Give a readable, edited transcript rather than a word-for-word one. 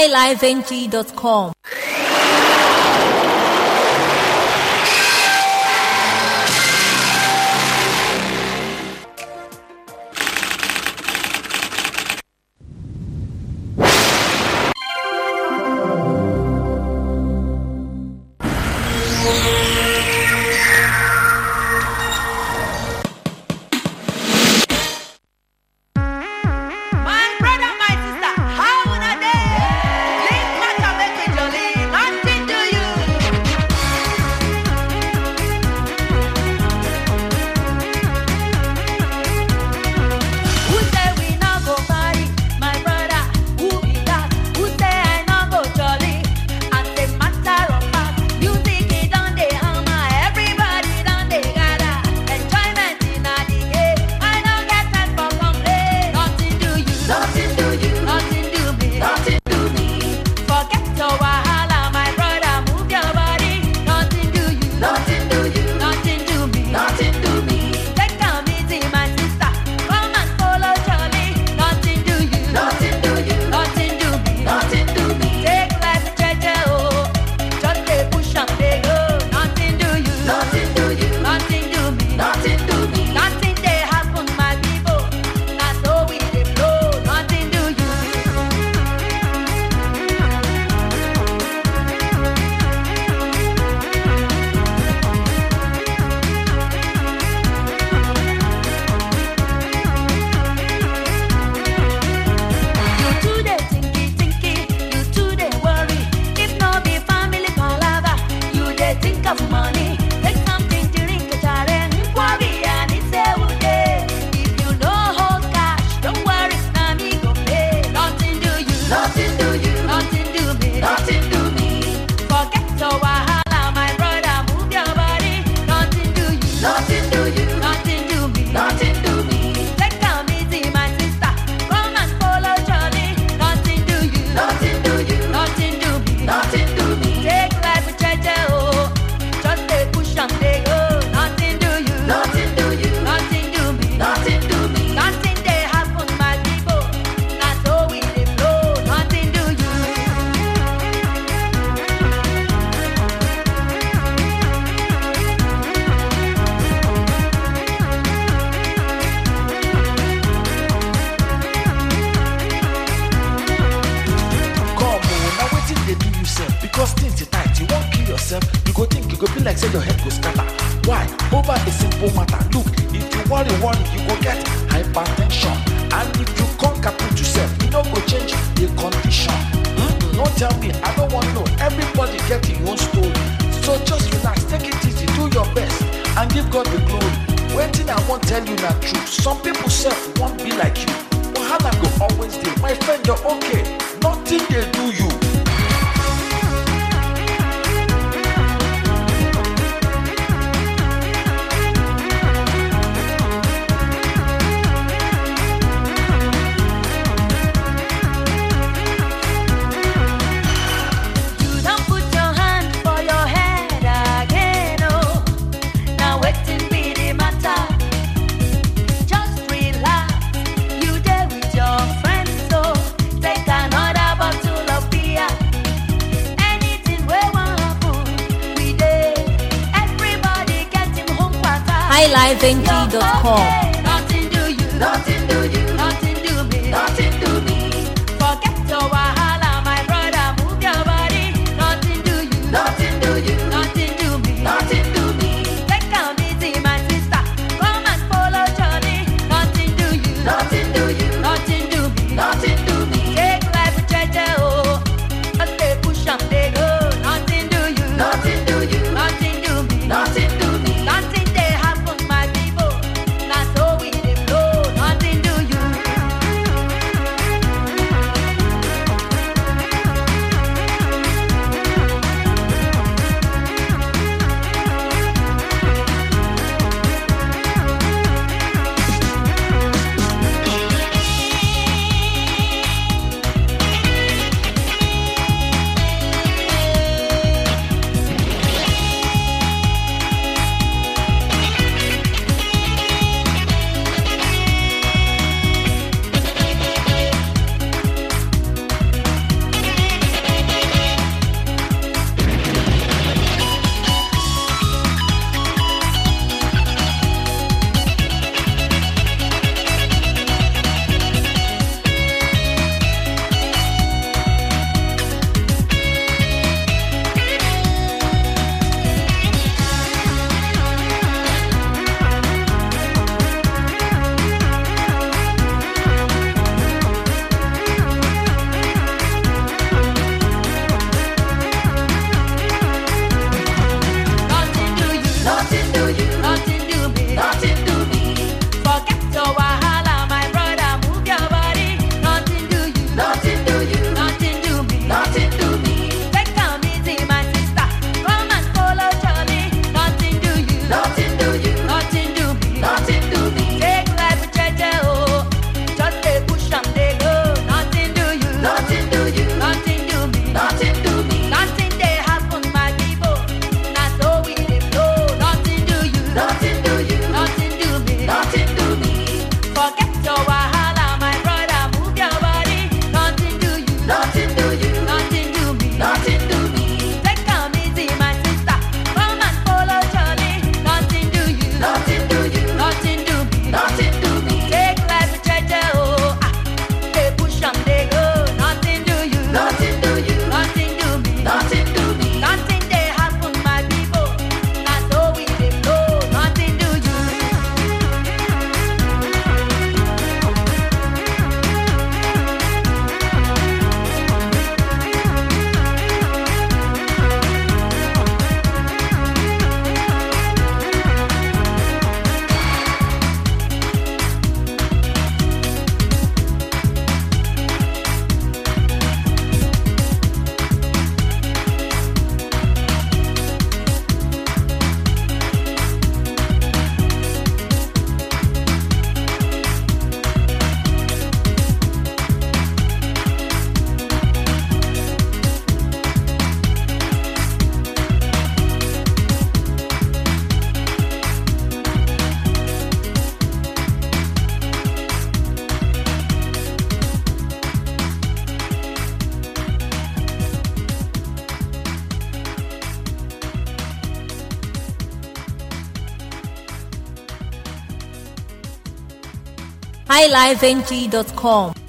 highlifeng.com. Because things are tight, you won't kill yourself. You go think you go be like say your head go scatter. Why? Over a simple matter. Look, if you worry, you go get hypertension. And if you can't capture yourself, you don't go change the condition. Don't tell me, I don't want to know. Everybody get your own story. So just relax, take it easy, do your best, and give God the glory. Waiting, I won't tell you the truth. Some people self won't be like you. Wahala go always there. My friend, you're okay. Nothing they do you. highlifeng.com. Nothing do you, nothing do you, nothing do me, nothing do me. Forget your wahala, my brother, move your body. Nothing do you, nothing do you, nothing do me, nothing do me. Take a easy, my sister, come and follow Johnny. Nothing do you, nothing do you, nothing do me, nothing do me. Take life with Jeje, oh, just they push and they go. Nothing do you, nothing do you, nothing do me, nothing do me, nothing. Nothing do you. highlifeng.com.